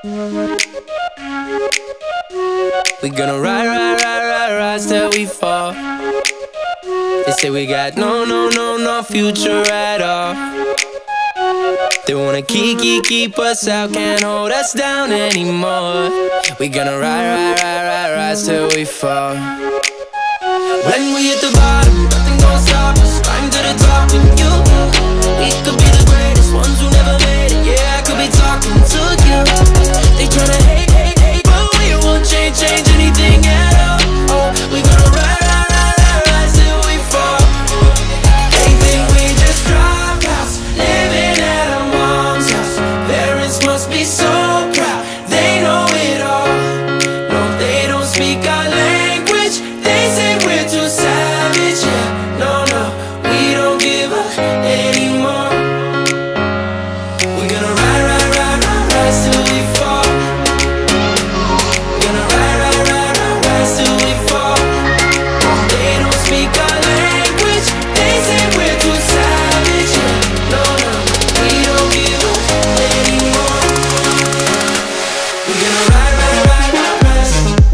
We gonna ride, ride, ride, ride, rise till we fall. They say we got no future at all. They wanna keep us out, can't hold us down anymore. We gonna ride, ride, ride, ride, rise till we fall. When we hit the bottom, nothing gon' stop us. Climb to the top with you. We could be the greatest ones who never made it. Yeah, I could be talking to you. They tryna hate, hate, hate, but we won't change anything at all. Oh, we gonna ride, ride, ride, ride, rise till we fall. They think we just drop house, living at our mom's house. Parents must be so proud, they know it all. No, they don't speak our language. They say we're too savage. Yeah, no, we don't give up anymore. We're gonna ride, ride, ride, ride, rise till we fall. We're gonna ride, ride, ride, ride, rise till we fall. They don't speak our language. They say we're too savage. Yeah, no, we don't give up anymore. We're gonna ride, ride, ride, ride, rise.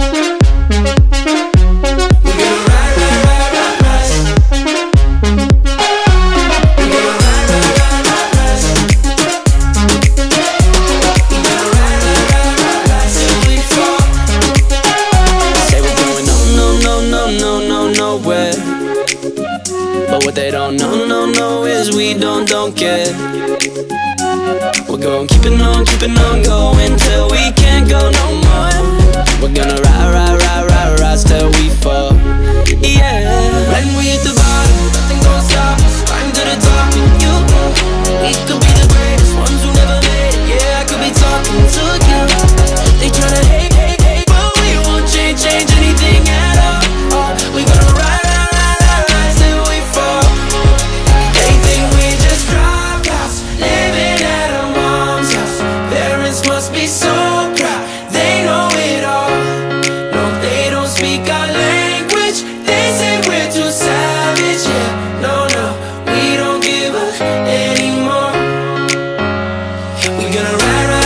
We're gonna ride, ride, ride, ride, rise. We're gonna ride, ride, ride, ride, rise. We're gonna ride, ride, ride, ride, rise till we fall. Say we're going nowhere. But what they don't know is we don't care. We're gonna keep it on going till we can't go no more. We're gonna ride, ride, ride, ride, rise till we fall. Yeah. When we hit the bottom, nothing gon' stop us. Climb to the top with you. We could be the greatest ones who never made it. Yeah, I could be talking to you. They tryna hate, hate, hate, but we won't change anything at all. Oh, we gonna ride, ride, ride, ride, rise till we fall. They think we just dropped house, living at our mom's house. Parents must be so proud, they know it all. No, they don't speak our language. They say we're too savage. Yeah, no, we don't give up anymore. We gonna ride, ride,